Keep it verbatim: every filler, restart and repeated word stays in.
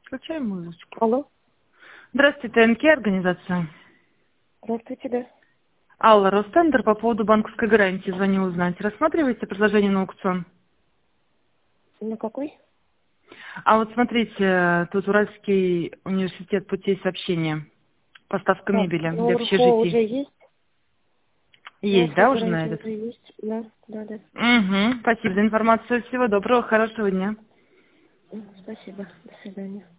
Включаем музычку. Алло. Здравствуйте, ТНК, организация. Здравствуйте, да. Алла, Ростендер, по поводу банковской гарантии звоню узнать. Рассматриваете предложение на аукцион? На какой? А вот смотрите, тут Уральский университет путей сообщения. Поставка Так, мебели ну для РФО уже общежитий. есть. Есть, РФО да, уже на гарантия этот? уже есть. Да, да, да. Угу. Спасибо за информацию. Всего доброго, хорошего дня. М, Спасибо. До свидания.